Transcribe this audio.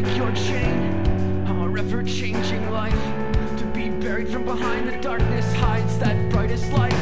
break your chain, our ever-changing life. To be buried from behind the darkness hides that brightest light.